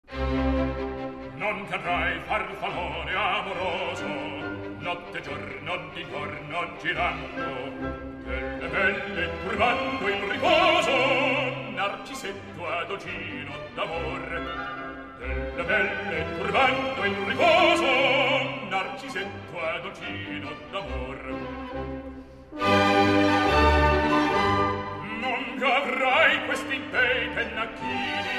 Non cadrai farfallone amoroso, notte giorno di giorno girando, delle belle turbando in riposo, narcisetto adocino d'amor. Delle belle turbando in riposo, narcisetto adocino d'amor. Non avrai questi bei pennacchini,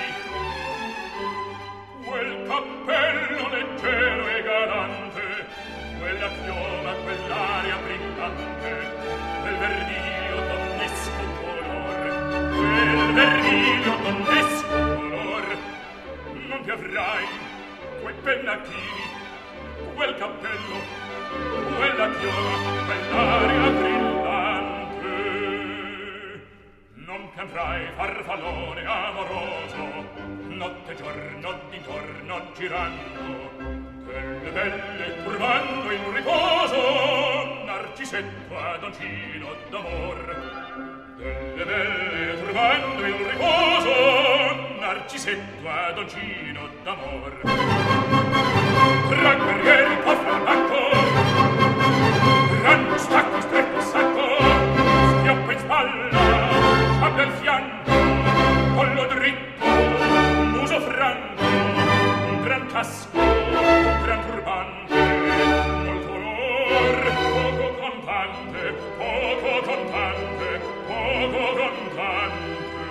quel cappello leggero e galante, quella chioma, quell'aria brillante, quel verniglio donnesco color, quel verniglio donnesco color. Non ti avrai quei pennacchini, quel cappello, quella chioma, quell'aria brillante. Non piantrai farfallone amoroso, notte giorno d'intorno girando, delle belle turbando in riposo, narcisetto adoncino d'amor. Delle belle turbando in riposo, narcisetto adoncino d'amor. Gran guerrieri cofre al bacco, gran stacchi stretto sacco, schioppo in spalla, sciabbia al fianco, collo dritto, muso franco, un gran casco, un gran turbante, molto onor, poco contante, poco contante, poco contante.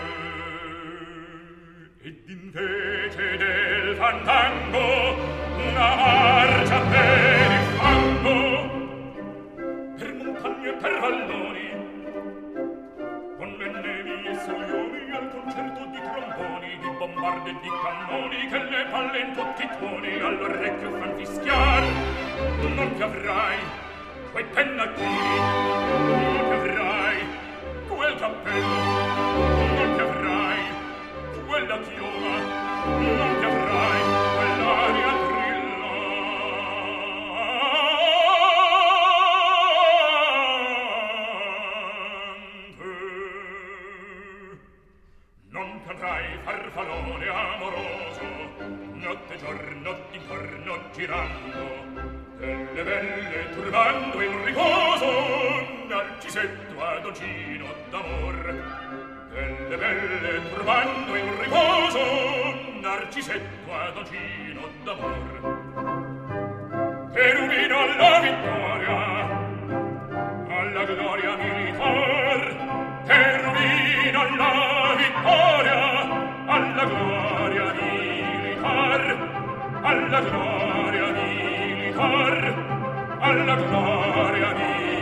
Ed invece del fandango una marcia per il fango, per montagne e per valloni, con le nevi e saglioni al concerto di tromboni, di bombarde e di cannoni che le palle in tutti i tuoni all'orecchio fan fischiar. Non ti avrai quei pennacchini, non ti avrai quel cappello, non ti avrai quella chioma, non ti avrai quell'aria brillante. Non cadrai farfallone amoroso, notte giorno d'intorno girando, delle belle turbando in riposo, narcisetto adoncino d'amor. Delle belle turbando in riposo, narcisetto adoncino d'amor. Cherubino alla vittoria, alla gloria militar, cherubino alla vittoria, alla gloria militar, alla gloria militar, alla gloria militar.